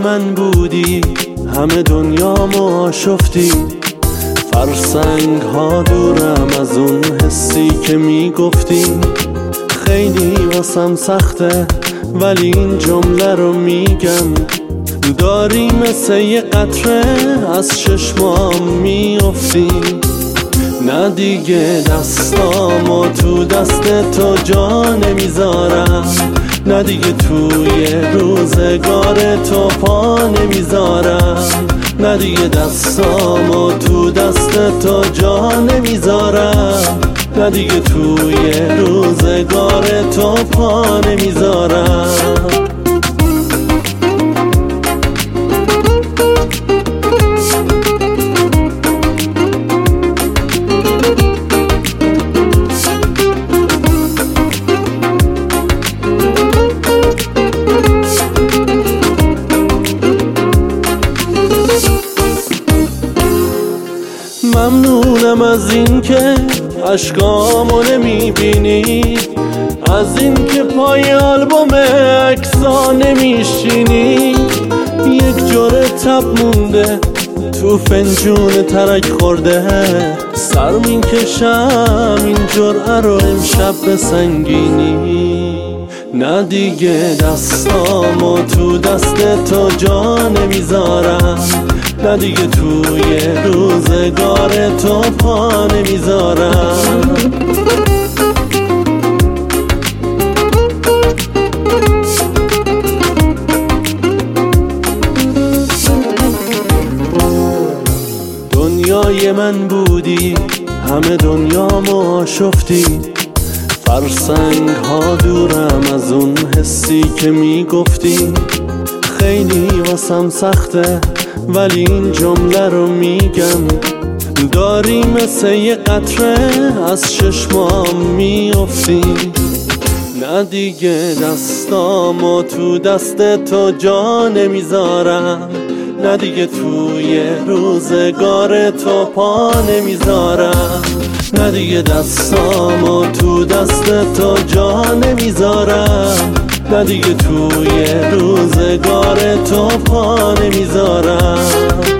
من بودی، همه دنیامو آشفتی. فرسنگ ها دورم از اون حسی که میگفتی. خیلی واسم سخته ولی این جمله رو میگم، داری مثل یه قطره از چشمام میافتی. نه دیگه دستامو تو دست تو جا نمیذارم، نه دیگه توی روزگار تو پا نمیذارم، نه دیگه دستامو تو دست تو جا نمیذارم، نه دیگه توی روزگار تو پا نمیذارم. ممنونم از این که عشقامو نمیبینی، از این که پای آلبوم عکسا نمیشینی. یک جوره تب مونده تو فنجون ترک خورده، سر میکشم این جرعه رو امشب به سنگینی. نه دیگه دستامو تو دست تو جا نمیذارم، نه دیگه توی روزگار تو پا نمیذارم. دنیای من بودی، همه دنیامو آشفتی. فرسنگ ها دورم از اون حسی که میگفتی. خیلی واسم سخته ولی این جمله رو میگم، داری مثل یه قطره از چشمام میافتی. نه دیگه دستامو تو دست تو جا نمیذارم، نه دیگه توی روزگار تو پا نمیذارم، نه دیگه دستامو تو دست تو جا نمیذارم، نه دیگه توی روزگار تو پا نمیذارم.